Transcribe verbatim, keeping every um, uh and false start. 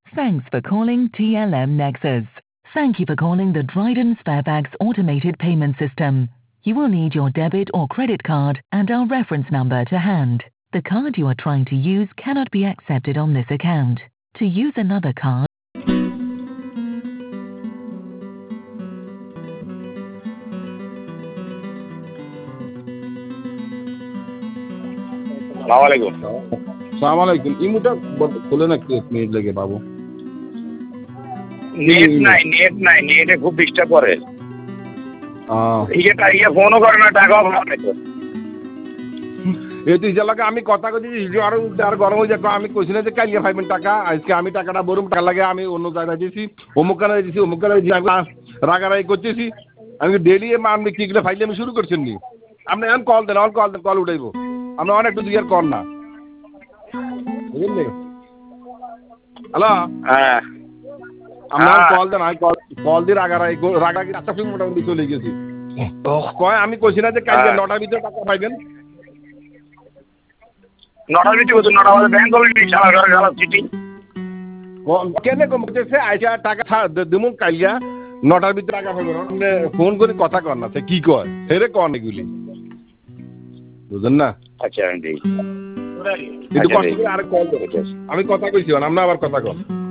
Thanks for calling T L M Nexus. Thank you for calling the Dryden Sparebags automated payment system. You will need your debit or credit card and our reference number to hand. The card you are trying to use cannot be accepted on this account. To use another card. Assalamualaikum. Assalamualaikum. ইমুটা খুলে না কি এক minute লাগে বাবু। Net নাই net নাই নেটে খুব disturb করে। আহ ইয়েটা ইয়ে ফোনও করে না টাকাও ভালো নাই তো। এই তুই যে লাগে আমি কথা কইছি আর আর গরম হয়ে যায় আমি কইছি না যে কালিয়া পাইবেন টাকা আজকে আমি টাকাটা বরুম টাকা লাগে আমি অন্য জায়গায় দিয়েছি অমুক কানে দিয়েছি অমুক কানে দিয়েছি রাগারাগি করতেছি আমি ডেলি আমি কি গুলো ফাইলে আমি শুরু করছেন নি আপনি এখন কল দেন অল কল কল উঠাইবো আমরা অনেক একটু দুইয়ার কর না বুঝলি হ্যালো হ্যাঁ আমরা কল দেন আমি কল কল দিয়ে রাগারাগি রাগারাগি আচ্ছা ফিল্ম মোটামুটি চলে গেছি কয় আমি কইছি না যে কালকে নটার ভিতরে টাকা পাইবেন নটার ভিতরে কত নটা বাজে ব্যাংক অলরেডি চালা ঘরে গেল চিঠি কেন কমতেছে আইসা টাকা দেবো কালিয়া নটার ভিতরে টাকা পাইবেন ফোন করে কথা কর না সে কি কয় হেরে কন এগুলি বুঝলেন না আচ্ছা আমি একটু কষ্ট করে আরেক কল দেবো আমি কথা কইছি আমরা আবার কথা কর